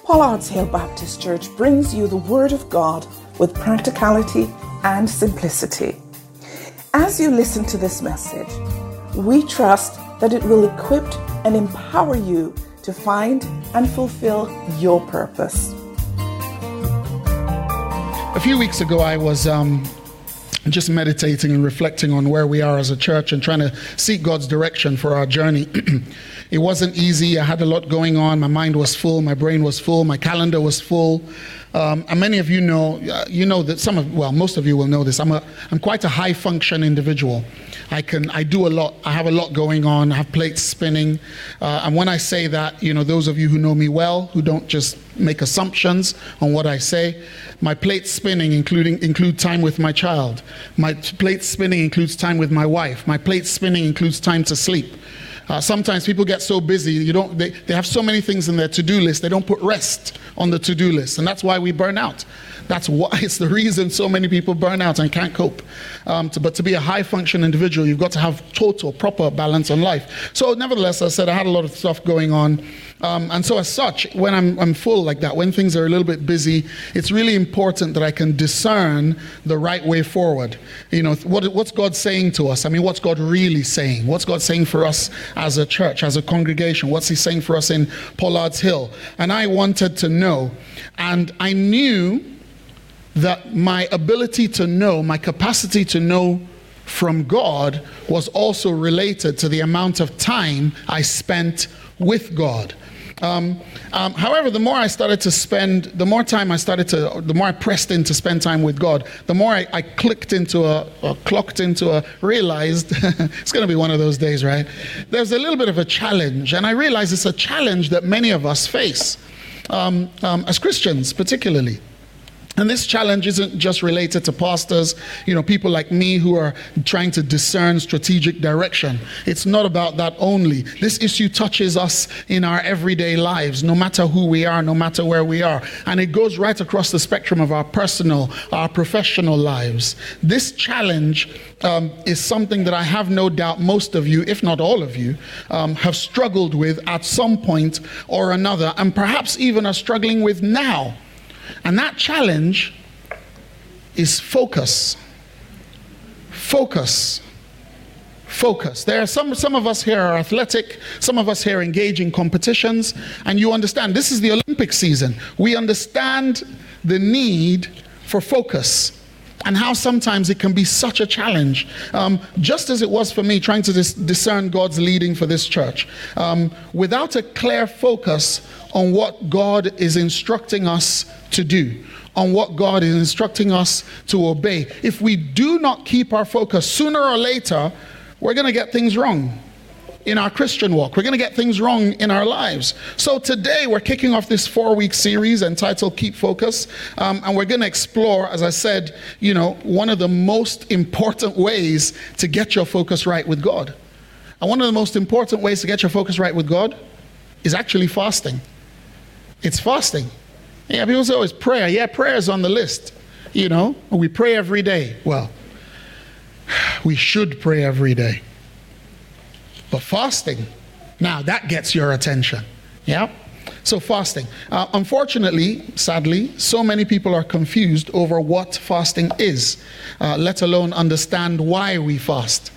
Pollard's Hill Baptist Church brings you the Word of God with practicality and simplicity. As you listen to this message, we trust that it will equip and empower you to find and fulfill your purpose. A few weeks ago, I was just meditating and reflecting on where we are as a church and trying to seek God's direction for our journey. It wasn't easy. I had a lot going on. My mind was full. My brain was full. My calendar was full. And many of you know that most of you will know this. I'm quite a high function individual. I do a lot. I have a lot going on. I have plates spinning. And when I say that, those of you who know me well, who don't just make assumptions on what I say, my plates spinning include time with my child. My plates spinning includes time with my wife. My plates spinning includes time to sleep. Sometimes people get so busy, they have so many things in their to-do list, they don't put rest on the to-do list, and that's why we burn out. It's the reason so many people burn out and can't cope. But to be a high-function individual, you've got to have total, proper balance on life. So nevertheless, I said I had a lot of stuff going on. And so as such, when I'm full like that, when things are a little bit busy, it's really important that I can discern the right way forward. What's God saying to us? What's God really saying? What's God saying for us as a church, as a congregation? What's He saying for us in Pollard's Hill? And I wanted to know. And I knew that my ability to know, my capacity to know from God was also related to the amount of time I spent with God. However, the more I started to spend, the more I pressed in to spend time with God, the more I clocked into realized, it's going to be one of those days, right? There's a little bit of a challenge, and I realize it's a challenge that many of us face, as Christians particularly. And this challenge isn't just related to pastors, people like me who are trying to discern strategic direction. It's not about that only. This issue touches us in our everyday lives, no matter who we are, no matter where we are. And it goes right across the spectrum of our personal, our professional lives. This challenge is something that I have no doubt most of you, if not all of you, have struggled with at some point or another, and perhaps even are struggling with now. And that challenge is focus. Focus. Focus. There are some of us here are athletic, some of us here engage in competitions, and you understand this is the Olympic season. We understand the need for focus and how sometimes it can be such a challenge. Just as it was for me trying to discern God's leading for this church. Without a clear focus on what God is instructing us to do, on what God is instructing us to obey. If we do not keep our focus, sooner or later, we're going to get things wrong in our Christian walk. We're going to get things wrong in our lives. So today we're kicking off this 4-week series entitled Keep Focus. And we're going to explore, as I said, one of the most important ways to get your focus right with God. And one of the most important ways to get your focus right with God is actually fasting. It's fasting. Yeah, people say, it's prayer. Yeah, prayer is on the list. We pray every day. Well, we should pray every day. But fasting, now that gets your attention. Yeah? So fasting. Unfortunately, sadly, so many people are confused over what fasting is, let alone understand why we fast.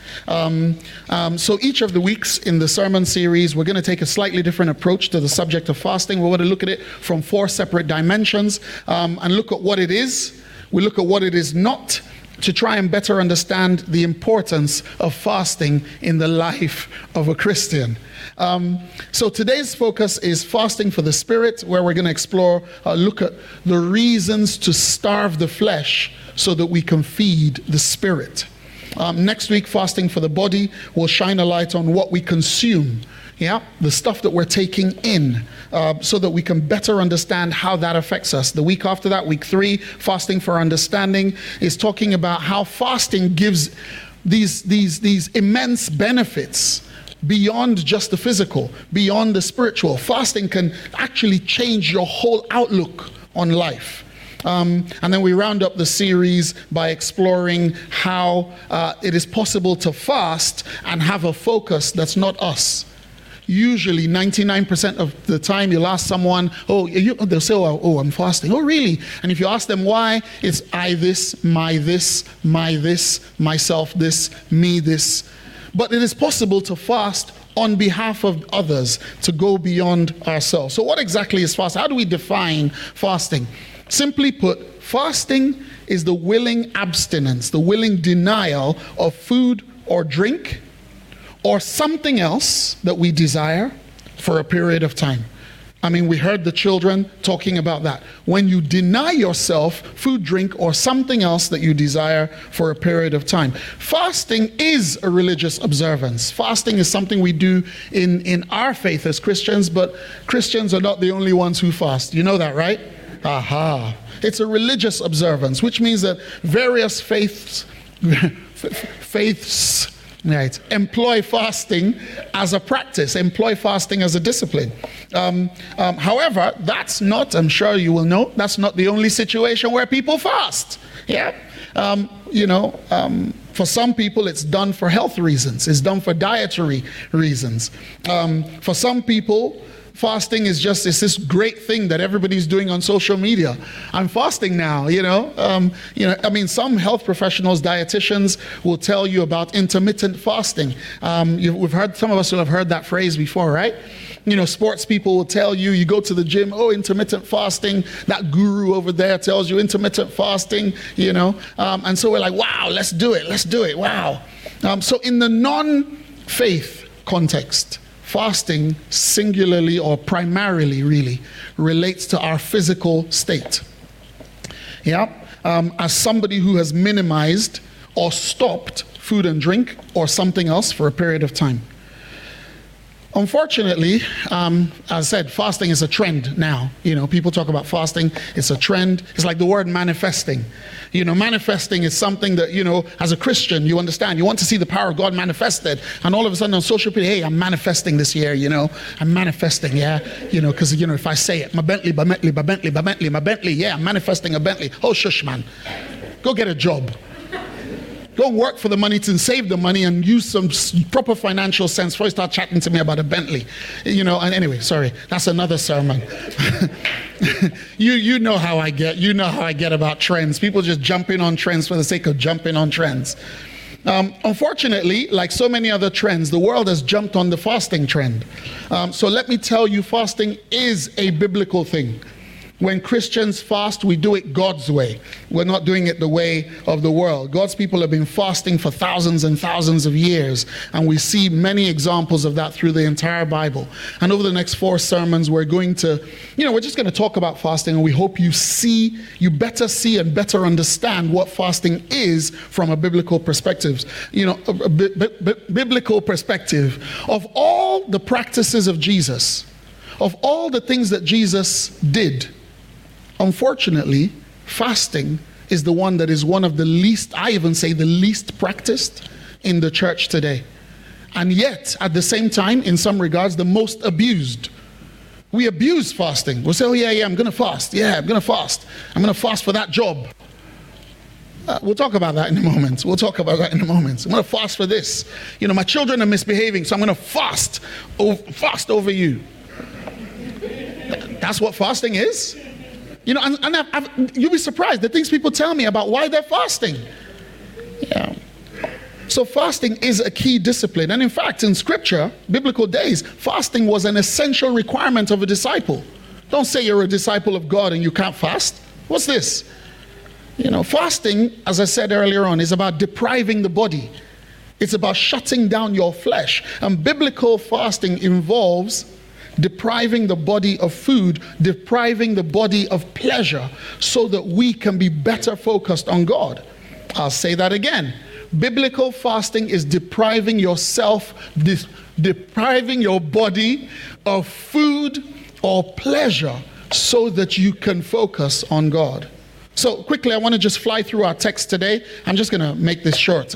So each of the weeks in the sermon series, we're going to take a slightly different approach to the subject of fasting. We're going to look at it from 4 separate dimensions and look at what it is. We look at what it is not, to try and better understand the importance of fasting in the life of a Christian. So today's focus is fasting for the spirit, where we're going to explore, look at the reasons to starve the flesh so that we can feed the spirit. Next week, fasting for the body will shine a light on what we consume. Yeah, the stuff that we're taking in, so that we can better understand how that affects us. The week after that, week 3, fasting for understanding, is talking about how fasting gives these immense benefits beyond just the physical, beyond the spiritual. Fasting can actually change your whole outlook on life. And then we round up the series by exploring how it is possible to fast and have a focus that's not us. Usually 99% of the time you'll ask someone, they'll say, oh, I'm fasting. Oh, really? And if you ask them why, it's I this, my this, myself this, me this. But it is possible to fast on behalf of others, to go beyond ourselves. So what exactly is fasting? How do we define fasting? Simply put, fasting is the willing abstinence, the willing denial of food or drink or something else that we desire for a period of time. I mean, we heard the children talking about that. When you deny yourself food, drink, or something else that you desire for a period of time. Fasting is a religious observance. Fasting is something we do in our faith as Christians, but Christians are not the only ones who fast. You know that, right? Aha. It's a religious observance, which means that various faiths right, employ fasting as a practice, employ fasting as a discipline. However, that's not, I'm sure you will know, that's not the only situation where people fast. Yeah. For some people it's done for health reasons, it's done for dietary reasons. For some people, fasting is just this great thing that everybody's doing on social media. I'm fasting now, some health professionals, dietitians will tell you about intermittent fasting. We've heard, some of us will have heard that phrase before, right? Sports people will tell you, you go to the gym, intermittent fasting. That guru over there tells you intermittent fasting, and so we're like, wow, let's do it, wow. So in the non-faith context, fasting singularly or primarily really relates to our physical state. Yeah, as somebody who has minimized or stopped food and drink or something else for a period of time. Unfortunately, as I said, fasting is a trend now. People talk about fasting. It's a trend. It's like the word manifesting. Manifesting is something that, as a Christian, you understand. You want to see the power of God manifested. And all of a sudden on social media, hey, I'm manifesting this year, I'm manifesting, yeah. Because, if I say it, my Bentley, yeah, I'm manifesting a Bentley. Oh, shush, man. Go get a job. Go work for the money to save the money and use some proper financial sense before you start chatting to me about a Bentley. And anyway, sorry, that's another sermon. You know how I get. You know how I get about trends. People just jump in on trends for the sake of jumping on trends. Unfortunately, like so many other trends, the world has jumped on the fasting trend. So let me tell you, fasting is a biblical thing. When Christians fast, we do it God's way. We're not doing it the way of the world. God's people have been fasting for thousands and thousands of years, and we see many examples of that through the entire Bible. And over the next 4 sermons, we're going to, we're just going to talk about fasting, and we hope you better see and better understand what fasting is from a biblical perspective. Biblical perspective of all the practices of Jesus, of all the things that Jesus did. Unfortunately, fasting is the one that is one of the least, I even say the least practiced in the church today. And yet, at the same time, in some regards, the most abused. We abuse fasting. We'll say, oh yeah, I'm going to fast. Yeah, I'm going to fast. I'm going to fast for that job. We'll talk about that in a moment. I'm going to fast for this. My children are misbehaving, so I'm going to fast over you. That's what fasting is. You'll be surprised the things people tell me about why they're fasting. Yeah. So fasting is a key discipline. And in fact, in scripture, biblical days, fasting was an essential requirement of a disciple. Don't say you're a disciple of God and you can't fast. What's this? Fasting, as I said earlier on, is about depriving the body. It's about shutting down your flesh. And biblical fasting involves depriving the body of food, depriving the body of pleasure, so that we can be better focused on God. I'll say that again. Biblical fasting is depriving yourself, depriving your body of food or pleasure so that you can focus on God. So quickly, I want to just fly through our text today. I'm just going to make this short.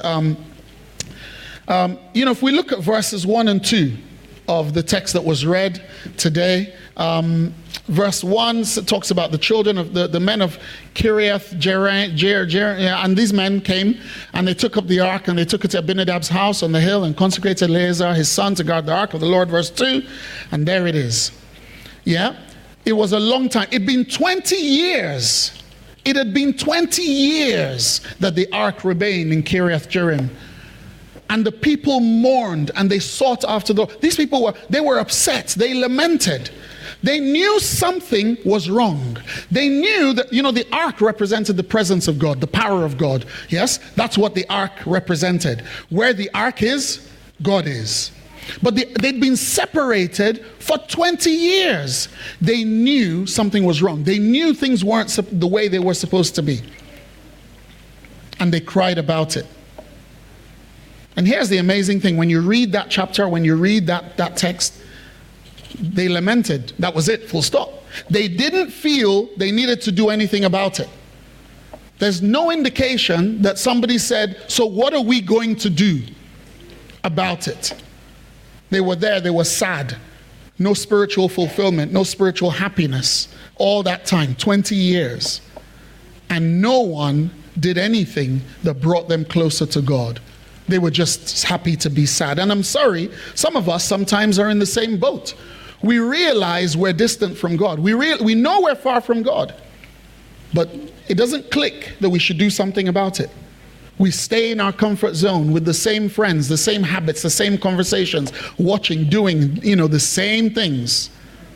If we look at verses 1 and 2 of the text that was read today, Verse 1 talks about the children of the men of Kiriath Jearim, and these men came and they took up the ark and they took it to Abinadab's house on the hill and consecrated Eleazar, his son, to guard the ark of the Lord. Verse 2, and there it is. Yeah, it was a long time. It'd been 20 years. It had been 20 years that the ark remained in Kiriath Jearim. And the people mourned and they sought after the Lord. These people were upset. They lamented. They knew something was wrong. They knew that, the ark represented the presence of God, the power of God. Yes, that's what the ark represented. Where the ark is, God is. But they'd been separated for 20 years. They knew something was wrong. They knew things weren't the way they were supposed to be. And they cried about it. And here's the amazing thing. When you read that chapter, when you read that text, they lamented. That was it, full stop. They didn't feel they needed to do anything about it. There's no indication that somebody said, so what are we going to do about it? They were there, they were sad. No spiritual fulfillment, no spiritual happiness. All that time, 20 years. And no one did anything that brought them closer to God. They were just happy to be sad. And I'm sorry, some of us sometimes are in the same boat. We realize we're distant from God. We know we're far from God. But it doesn't click that we should do something about it. We stay in our comfort zone with the same friends, the same habits, the same conversations, watching, doing, the same things.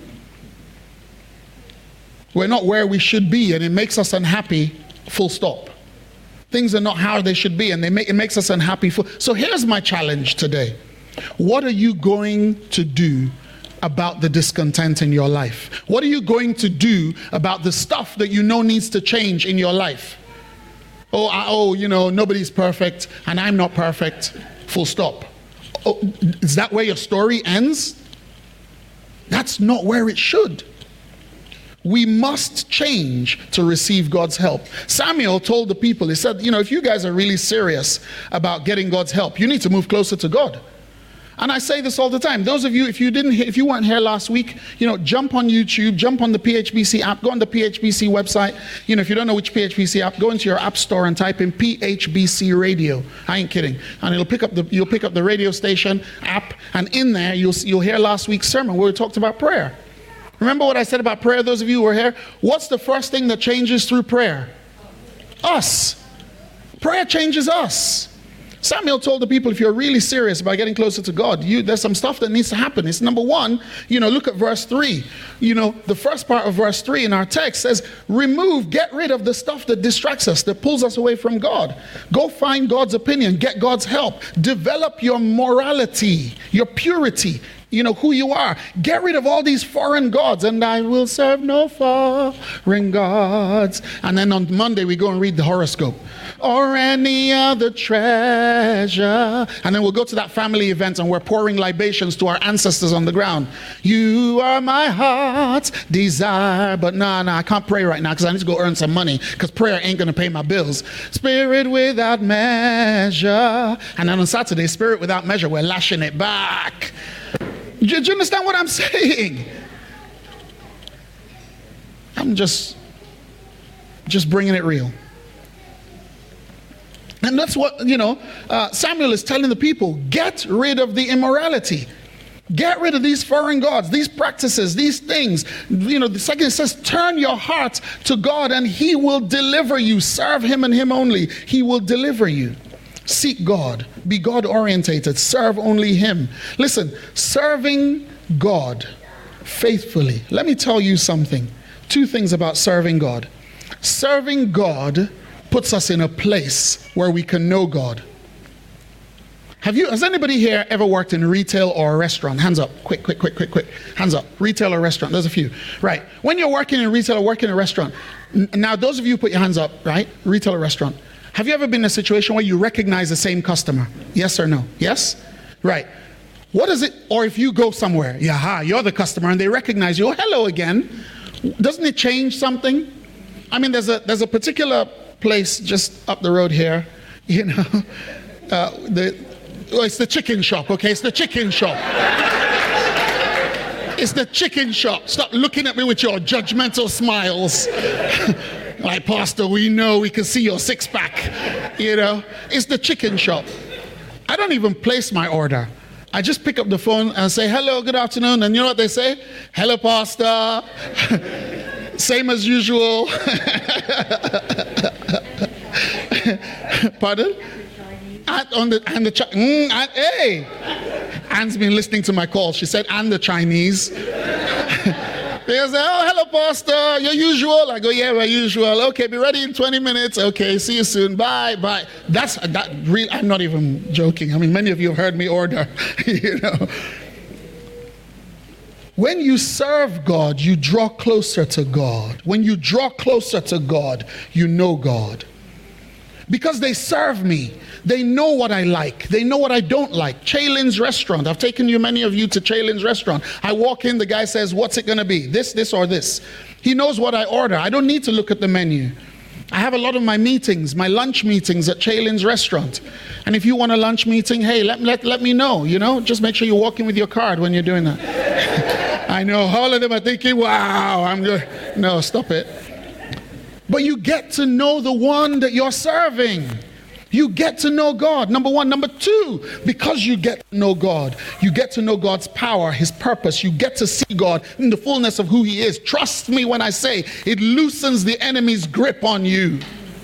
We're not where we should be, and it makes us unhappy, full stop. Things are not how they should be, and it makes us unhappy. So here's my challenge today. What are you going to do about the discontent in your life? What are you going to do about the stuff that needs to change in your life? Nobody's perfect, and I'm not perfect, full stop. Oh, is that where your story ends? That's not where it should. We must change to receive God's help. Samuel told the people, he said, if you guys are really serious about getting God's help, you need to move closer to God. And I say this all the time. Those of you, if you weren't here last week, jump on YouTube, jump on the PHBC app, go on the PHBC website. If you don't know which PHBC app, go into your app store and type in PHBC Radio. I ain't kidding. And you'll pick up the radio station app, and in there you'll hear last week's sermon where we talked about prayer. Remember what I said about prayer, those of you who were here? What's the first thing that changes through prayer? Us. Prayer changes us. Samuel told the people, if you're really serious about getting closer to God, there's some stuff that needs to happen. It's number one, look at verse 3. The first part of verse 3 in our text says, get rid of the stuff that distracts us, that pulls us away from God. Go find God's opinion, get God's help. Develop your morality, your purity. Who you are. Get rid of all these foreign gods, and I will serve no foreign gods. And then on Monday we go and read the horoscope or any other treasure, and then we'll go to that family event and we're pouring libations to our ancestors on the ground. You are my heart's desire. But no, I can't pray right now because I need to go earn some money, because prayer ain't going to pay my bills. Spirit without measure. And then on Saturday, spirit without measure, we're lashing it back. Do you understand what I'm saying? I'm just bringing it real. And that's what, Samuel is telling the people, get rid of the immorality. Get rid of these foreign gods, these practices, these things. The second it says, turn your heart to God and he will deliver you. Serve him and him only. He will deliver you. Seek God. Be God-orientated. Serve only him. Listen, serving God faithfully. Let me tell you something. 2 things about serving God. Serving God puts us in a place where we can know God. Has anybody here ever worked in retail or a restaurant? Hands up. Quick. Hands up. Retail or restaurant. There's a few. Right. When you're working in retail or working in a restaurant, now those of you put your hands up, right? Retail or restaurant. Have you ever been in a situation where you recognize the same customer? Yes or no? Yes? Right. What is it? Or if you go somewhere, you're the customer and they recognize you. Oh, hello again. Doesn't it change something? I mean, there's a particular place just up the road here, it's the chicken shop, okay? It's the chicken shop. It's the chicken shop. Stop looking at me with your judgmental smiles. Like, Pastor, we know, we can see your six-pack. You know, it's the chicken shop. I don't even place my order. I just pick up the phone and say, hello, good afternoon. And you know what they say? Hello, Pastor. Same as usual. Pardon? Hey, Anne's been listening to my call. She said, and the Chinese. They say, oh, hello, Pastor, your usual. I go, yeah, my usual. Okay, be ready in 20 minutes. Okay, see you soon. Bye, bye. I'm not even joking. I mean, many of you have heard me order, you know. When you serve God, you draw closer to God. When you draw closer to God, you know God. Because they serve me. They know what I like. They know what I don't like. Chaylin's restaurant. I've taken many of you to Chaylin's restaurant. I walk in, the guy says, what's it going to be? This, or this. He knows what I order. I don't need to look at the menu. I have a lot of my meetings, my lunch meetings at Chaylin's restaurant. And if you want a lunch meeting, hey, let me know, you know. Just make sure you walk in with your card when you're doing that. I know all of them are thinking, wow, I'm good. No, stop it. But you get to know the one that you're serving. You get to know God, number one. Number two, because you get to know God, you get to know God's power, his purpose. You get to see God in the fullness of who he is. Trust me when I say it loosens the enemy's grip on you.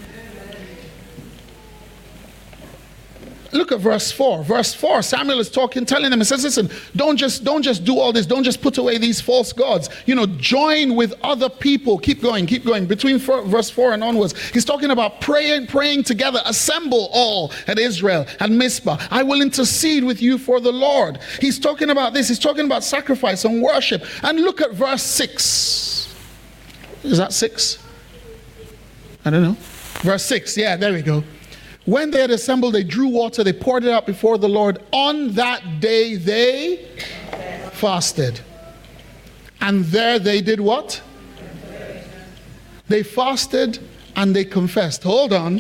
Look at verse 4. Verse 4, Samuel is talking, telling them, he says, listen, don't just do all this. Don't just put away these false gods. You know, join with other people. Keep going. Between verse 4 and onwards, he's talking about praying together. Assemble all at Israel and Mizpah. I will intercede with you for the Lord. He's talking about this. He's talking about sacrifice and worship. And look at verse 6. Is that 6? I don't know. Verse 6. Yeah, there we go. When they had assembled, they drew water, they poured it out before the Lord. On that day, they fasted. And there they did what? They fasted and they confessed. Hold on.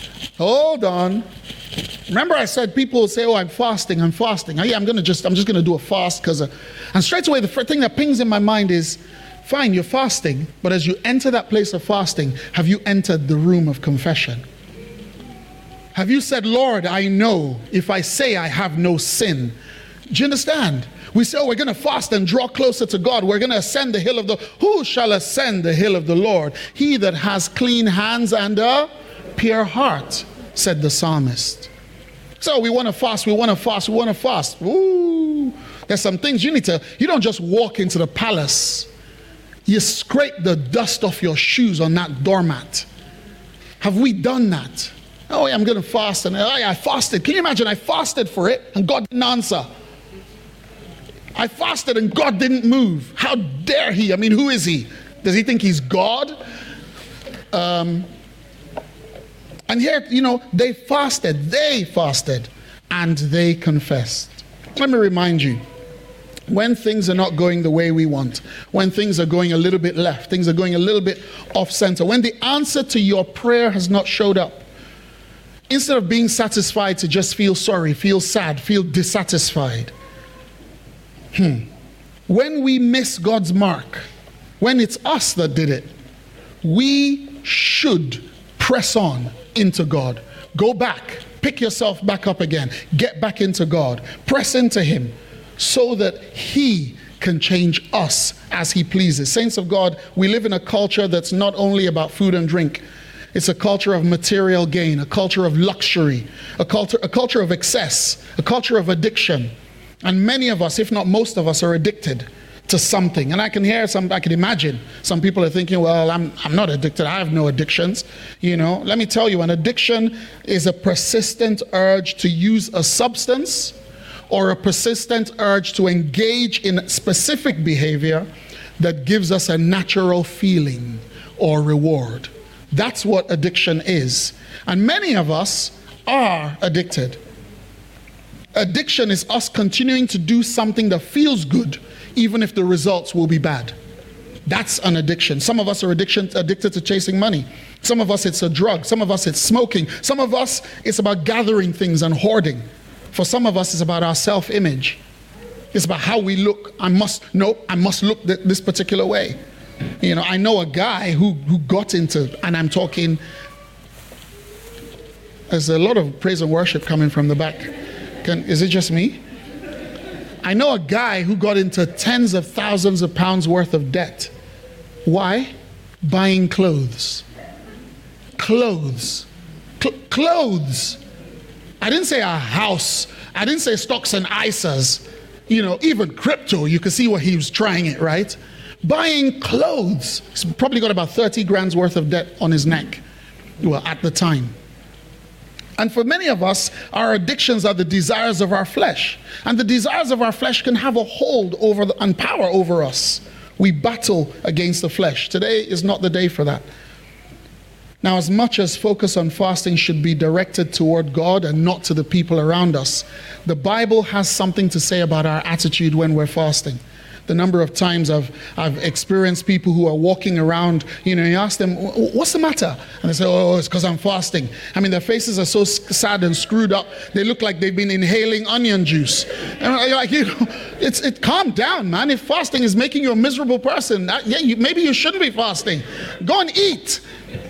Remember I said people say, oh, I'm fasting. Oh, yeah, I'm just going to do a fast because, and straight away the first thing that pings in my mind is, fine, you're fasting, but as you enter that place of fasting, have you entered the room of confession? Have you said, Lord, I know if I say I have no sin? Do you understand? We say, oh, we're going to fast and draw closer to God. We're going to ascend the hill of the... Who shall ascend the hill of the Lord? He that has clean hands and a pure heart, said the psalmist. So we want to fast. Ooh, there's some things you don't just walk into the palace. You scrape the dust off your shoes on that doormat. Have we done that? Oh, yeah, I'm going to fast. And oh, yeah, I fasted. Can you imagine? I fasted for it and God didn't answer. I fasted and God didn't move. How dare he? I mean, who is he? Does he think he's God? And here, you know, they fasted and they confessed. Let me remind you, when things are not going the way we want, when things are going a little bit left, things are going a little bit off center, when the answer to your prayer has not showed up, instead of being satisfied to just feel sorry, feel sad, feel dissatisfied. When we miss God's mark, when it's us that did it, we should press on into God. Go back, pick yourself back up again, get back into God, press into him so that he can change us as he pleases. Saints of God, we live in a culture that's not only about food and drink. It's a culture of material gain, a culture of luxury, a culture of excess, a culture of addiction. And many of us, if not most of us, are addicted to something. And I can imagine some people are thinking, well, I'm not addicted. I have no addictions. You know, let me tell you, an addiction is a persistent urge to use a substance or a persistent urge to engage in specific behavior that gives us a natural feeling or reward. That's what addiction is. And many of us are addicted. Addiction is us continuing to do something that feels good, even if the results will be bad. That's an addiction. Some of us are addicted to chasing money. Some of us, it's a drug. Some of us, it's smoking. Some of us, it's about gathering things and hoarding. For some of us, it's about our self-image. It's about how we look. I must look this particular way. You know, I know a guy who got into, and I'm talking, there's a lot of praise and worship coming from the back. Is it just me? I know a guy who got into tens of thousands of pounds worth of debt. Why? Buying clothes. Clothes. Clothes. I didn't say a house. I didn't say stocks and ISAs. You know, even crypto, you can see where he was trying it, right? Buying clothes. He's probably got about 30 grand's worth of debt on his neck. Well, at the time. And for many of us, our addictions are the desires of our flesh. And the desires of our flesh can have a hold over and power over us. We battle against the flesh. Today is not the day for that. Now, as much as focus on fasting should be directed toward God and not to the people around us, the Bible has something to say about our attitude when we're fasting. The number of times I've experienced people who are walking around, you know, you ask them, what's the matter? And they say, oh, it's because I'm fasting. I mean, their faces are so sad and screwed up. They look like they've been inhaling onion juice. And you're like, you know, calm down, man. If fasting is making you a miserable person, maybe you shouldn't be fasting. Go and eat.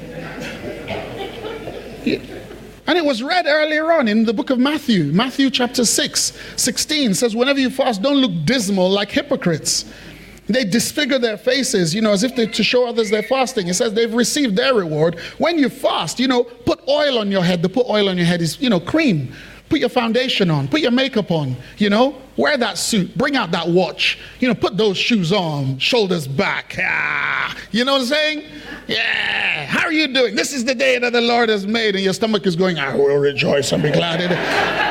And it was read earlier on in the book of Matthew. Matthew chapter 6:16 says, whenever you fast, don't look dismal like hypocrites. They disfigure their faces, you know, as if to show others they're fasting. It says they've received their reward. When you fast, you know, put oil on your head. To put oil on your head is, you know, cream. Put your foundation on. Put your makeup on, you know. Wear that suit. Bring out that watch. You know, put those shoes on. Shoulders back. Ah, you know what I'm saying? Yeah. How are you doing? This is the day that the Lord has made. And your stomach is going, I will rejoice and be glad in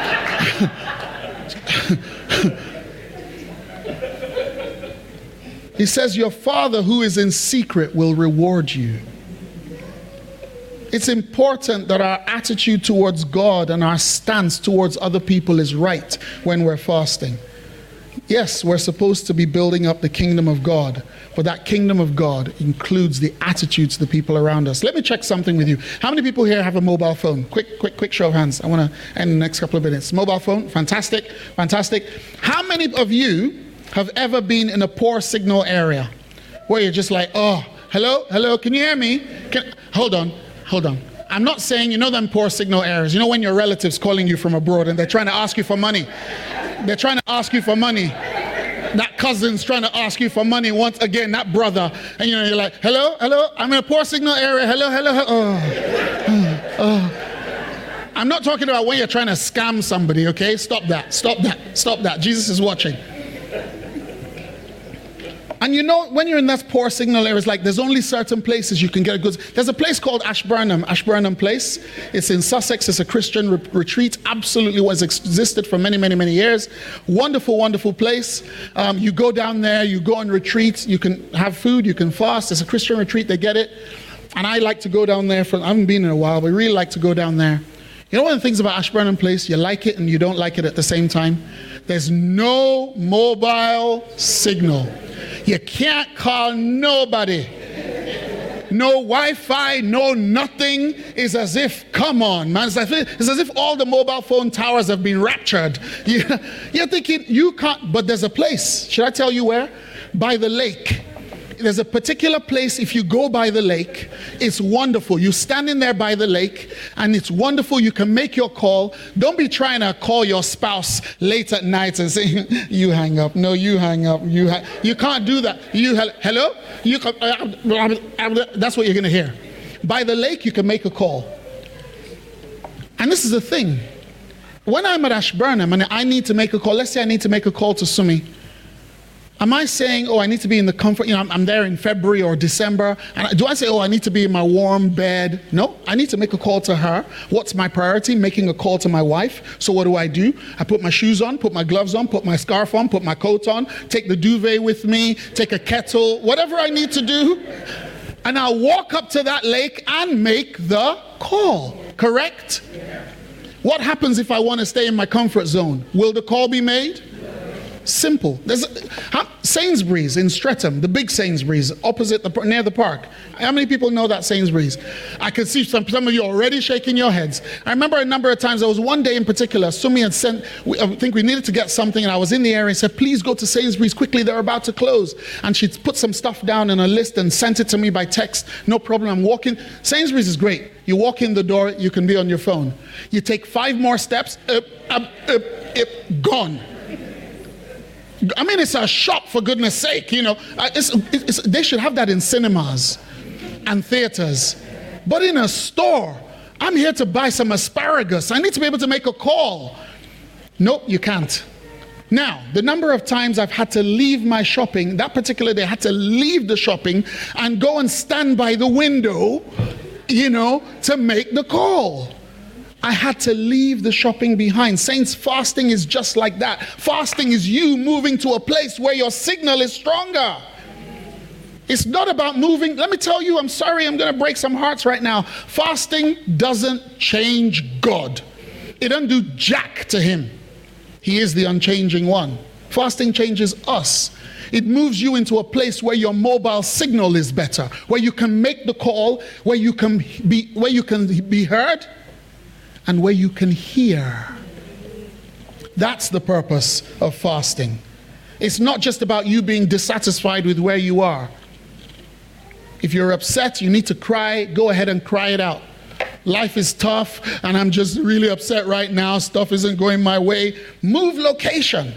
it. He says, your Father who is in secret will reward you. It's important that our attitude towards God and our stance towards other people is right when we're fasting. Yes, we're supposed to be building up the kingdom of God, but that kingdom of God includes the attitudes of the people around us. Let me check something with you. How many people here have a mobile phone? Quick show of hands. I want to end in the next couple of minutes. Mobile phone, fantastic. How many of you have ever been in a poor signal area where you're just like, oh, hello, can you hear me? Hold on. I'm not saying, you know them poor signal areas. You know when your relative's calling you from abroad and they're trying to ask you for money. They're trying to ask you for money. That cousin's trying to ask you for money once again, that brother. And you know, you're like, hello, I'm in a poor signal area. Hello. I'm not talking about when you're trying to scam somebody, okay? Stop that. Jesus is watching. And you know, when you're in that poor signal area, it's like there's only certain places you can get goods. There's a place called Ashburnham Place. It's in Sussex. It's a Christian retreat. Absolutely was existed for many years. Wonderful place. You go down there, you go on retreat. You can have food, you can fast. It's a Christian retreat, they get it. And I like to go down there. I haven't been in a while, but I really like to go down there. You know one of the things about Ashburnham Place? You like it and you don't like it at the same time. There's no mobile signal. You can't call nobody. No Wi-Fi, no nothing. It's as if, come on, man. It's as if all the mobile phone towers have been raptured. You're thinking, you can't, but there's a place. Should I tell you where? By the lake. There's a particular place, if you go by the lake, it's wonderful. You stand in there by the lake, and it's wonderful. You can make your call. Don't be trying to call your spouse late at night and say, you hang up. No, you hang up. You can't do that. Hello? That's what you're going to hear. By the lake, you can make a call. And this is the thing. When I'm at Ashburnham and I need to make a call, let's say I need to make a call to Sumi. Am I saying, I need to be in the comfort, I'm there in February or December. And do I say, I need to be in my warm bed? No, I need to make a call to her. What's my priority? Making a call to my wife. So what do? I put my shoes on, put my gloves on, put my scarf on, put my coat on, take the duvet with me, take a kettle, whatever I need to do. And I'll walk up to that lake and make the call. Correct? What happens if I want to stay in my comfort zone? Will the call be made? Simple. There's Sainsbury's in Streatham, the big Sainsbury's, opposite near the park. How many people know that Sainsbury's? I can see some of you already shaking your heads. I remember a number of times, there was one day in particular, Sumi had sent, I think we needed to get something, and I was in the area and said, please go to Sainsbury's quickly, they're about to close. And she put some stuff down in a list and sent it to me by text. No problem, I'm walking. Sainsbury's is great. You walk in the door, you can be on your phone. You take 5 more steps, gone. I mean, it's a shop, for goodness sake, you know. They should have that in cinemas and theaters. But in a store, I'm here to buy some asparagus. I need to be able to make a call. Nope, you can't. Now, the number of times I've had to leave my shopping, that particular day I had to leave the shopping and go and stand by the window, you know, to make the call. I had to leave the shopping behind. Saints, fasting is just like that. Fasting is you moving to a place where your signal is stronger. It's not about moving. Let me tell you, I'm sorry, I'm going to break some hearts right now. Fasting doesn't change God. It doesn't do jack to him. He is the unchanging one. Fasting changes us. It moves you into a place where your mobile signal is better, where you can make the call, where you can be heard, and where you can hear. That's the purpose of fasting. It's not just about you being dissatisfied with where you are. If you're upset, you need to cry, go ahead and cry it out. Life is tough, and I'm just really upset right now. Stuff isn't going my way. Move location.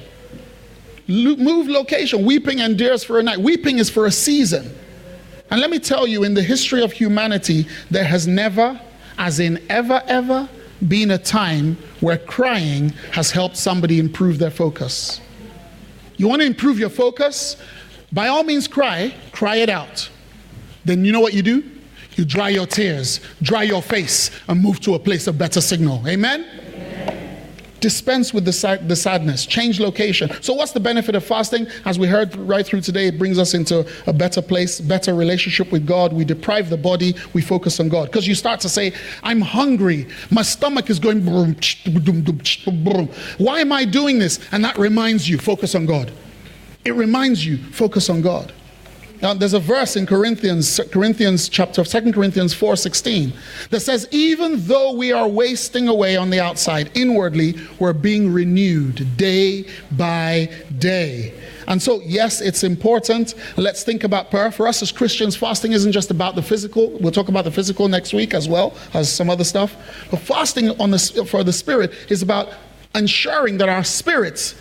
Move location. Weeping endures for a night. Weeping is for a season. And let me tell you, in the history of humanity, there has never, as in ever, been a time where crying has helped somebody improve their focus. You want to improve your focus? By all means, cry it out. Then you know what you do? You dry your tears, dry your face, and move to a place of better signal. Amen? Dispense with the sadness, change location. So what's the benefit of fasting? As we heard right through today, it brings us into a better place, better relationship with God. We deprive the body, we focus on God. Because you start to say, I'm hungry, my stomach is going boom, boom, boom, boom. Why am I doing this? And that reminds you, focus on God. It reminds you, focus on God. Now, there's a verse in 2 Corinthians 4:16 that says, even though we are wasting away on the outside, inwardly, we're being renewed day by day. And so, yes, it's important. Let's think about prayer. For us as Christians, fasting isn't just about the physical. We'll talk about the physical next week as well as some other stuff. But fasting for the spirit is about ensuring that our spirit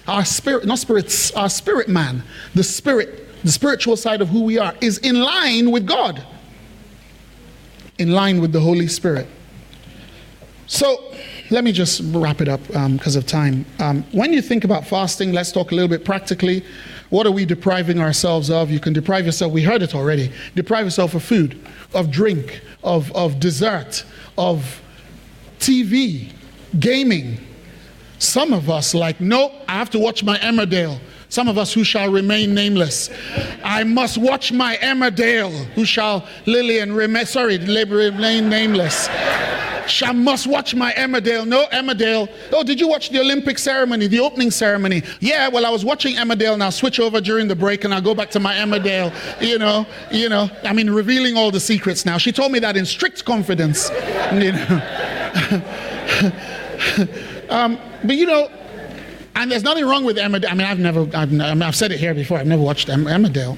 man, the spiritual side of who we are, is in line with God, in line with the Holy Spirit. So let me just wrap it up because of time. When you think about fasting, let's talk a little bit practically. What are we depriving ourselves of? You can deprive yourself, we heard it already, deprive yourself of food, of drink, of dessert, of TV, gaming. Some of us nope, I have to watch my Emmerdale. Some of us who shall remain nameless. I must watch my Emmerdale, who shall remain nameless. Must watch my Emmerdale. No, Emmerdale. Oh, did you watch the Olympic ceremony, the opening ceremony? Yeah, well, I was watching Emmerdale, and I'll switch over during the break, and I'll go back to my Emmerdale. You know, I mean, revealing all the secrets now. She told me that in strict confidence. But and there's nothing wrong with Emmerdale. I mean, I've said it here before. I've never watched Emmerdale.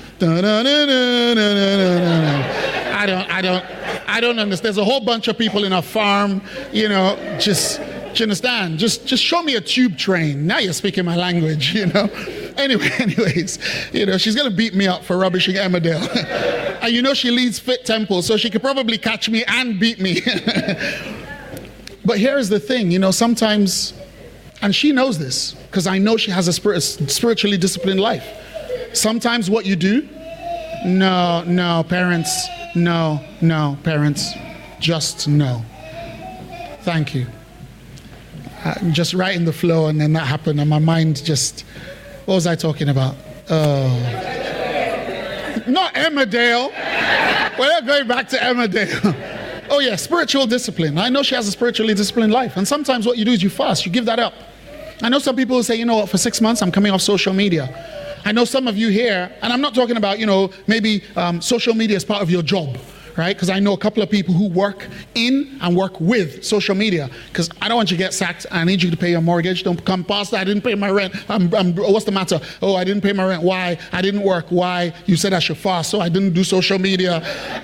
I don't understand. There's a whole bunch of people in a farm, do you understand? Just show me a tube train. Now you're speaking my language, Anyways, she's going to beat me up for rubbishing Emmerdale. And she leads Fit Temple, so she could probably catch me and beat me. But here's the thing, sometimes, and she knows this, because I know she has a spiritually disciplined life. Sometimes what you do, no, parents, no, parents, just no. Thank you. Just right in the flow, and then that happened, and my mind just, what was I talking about? Not Emmerdale. We're not going back to Emmerdale. Oh yeah, spiritual discipline. I know she has a spiritually disciplined life. And sometimes what you do is you fast, you give that up. I know some people who say, you know what, for 6 months, I'm coming off social media. I know some of you here, and I'm not talking about, maybe social media is part of your job, right? Because I know a couple of people who work in and work with social media. Because I don't want you to get sacked. I need you to pay your mortgage. Don't come, Pastor, I didn't pay my rent. What's the matter? Oh, I didn't pay my rent. Why? I didn't work. Why? You said I should fast, so I didn't do social media.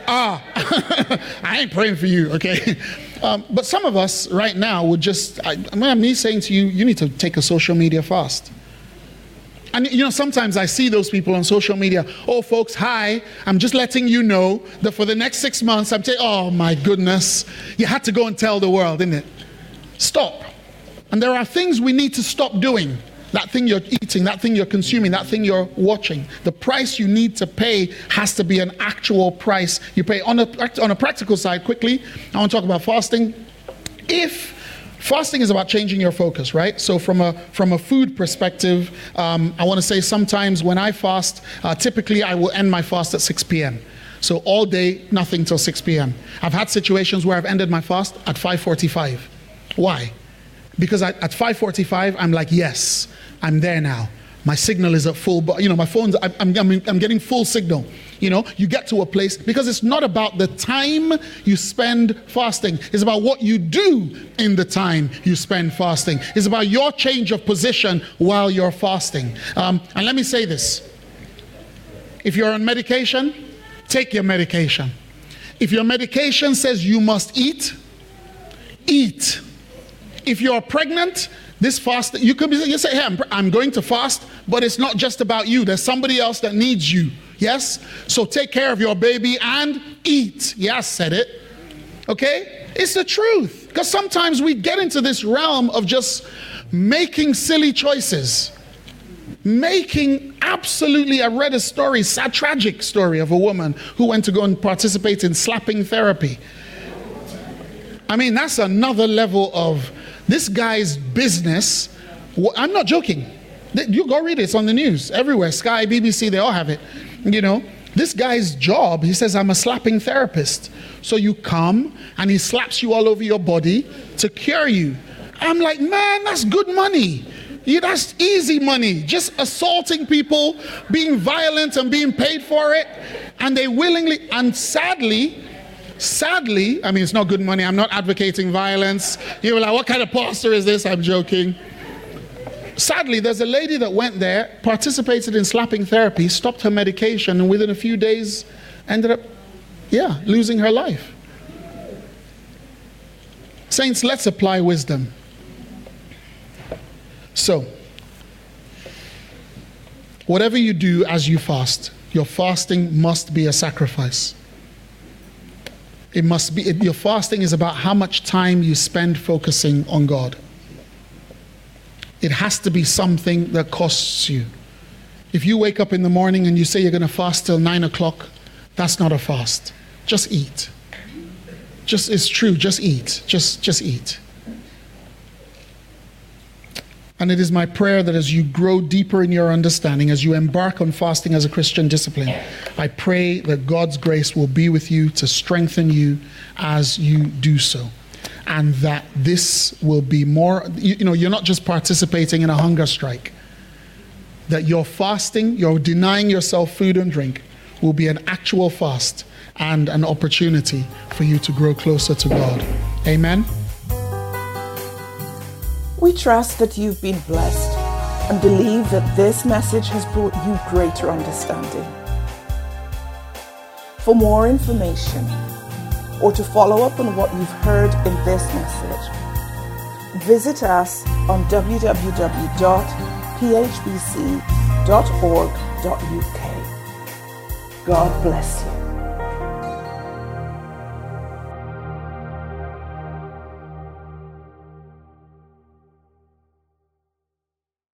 I ain't praying for you, okay? But some of us right now would just, me saying to you, you need to take a social media fast. And sometimes I see those people on social media. Oh, folks, hi, I'm just letting you know that for the next 6 months, oh my goodness, you had to go and tell the world, didn't it? Stop. And there are things we need to stop doing. That thing you're eating, that thing you're consuming, that thing you're watching. The price you need to pay has to be an actual price you pay. On a practical side, quickly, I want to talk about fasting. Fasting is about changing your focus, right? So from a food perspective, I want to say sometimes when I fast, typically I will end my fast at 6 p.m. So all day, nothing till 6 p.m. I've had situations where I've ended my fast at 5:45. Why? Because at 5:45, I'm like, yes, I'm there now. My signal is at full, my phone's, I'm getting full signal. You get to a place, because it's not about the time you spend fasting. It's about what you do in the time you spend fasting. It's about your change of position while you're fasting. And let me say this. If you're on medication, take your medication. If your medication says you must eat, eat. If you're pregnant, this fast, you say, hey, I'm going to fast, but it's not just about you. There's somebody else that needs you. Yes? So take care of your baby and eat. Yes, said it. Okay? It's the truth. Because sometimes we get into this realm of just making silly choices. I read a story, a tragic story of a woman who went to go and participate in slapping therapy. That's another level of this guy's business. I'm not joking. You go read it. It's on the news everywhere. Sky, BBC, they all have it. This guy's job, he says, I'm a slapping therapist. So you come and he slaps you all over your body to cure you. I'm like, man, that's good money. That's easy money. Just assaulting people, being violent and being paid for it. And they willingly, and sadly, it's not good money. I'm not advocating violence. You're like, what kind of pastor is this? I'm joking. Sadly, there's a lady that went there, participated in slapping therapy, stopped her medication, and within a few days ended up, losing her life. Saints, let's apply wisdom. So, whatever you do as you fast, your fasting must be a sacrifice. It must be, your fasting is about how much time you spend focusing on God. It has to be something that costs you. If you wake up in the morning and you say you're going to fast till 9 o'clock, that's not a fast. Just eat. It's true, just eat. Just eat. And it is my prayer that as you grow deeper in your understanding, as you embark on fasting as a Christian discipline, I pray that God's grace will be with you to strengthen you as you do so. And that this will be more, you're not just participating in a hunger strike. That your fasting, your denying yourself food and drink, will be an actual fast and an opportunity for you to grow closer to God. Amen. We trust that you've been blessed and believe that this message has brought you greater understanding. For more information, or to follow up on what you've heard in this message, visit us on www.phbc.org.uk. God bless you.